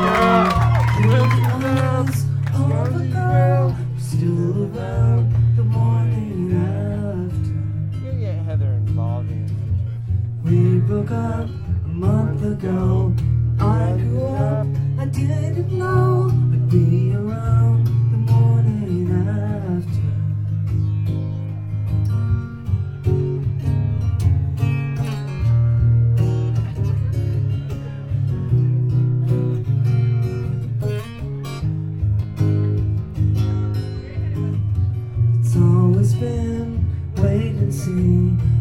Still around the morning after. You get Heather involved in it. We broke up a month ago. I grew up, I didn't know I'd be around the morning after. It's always been wait and see.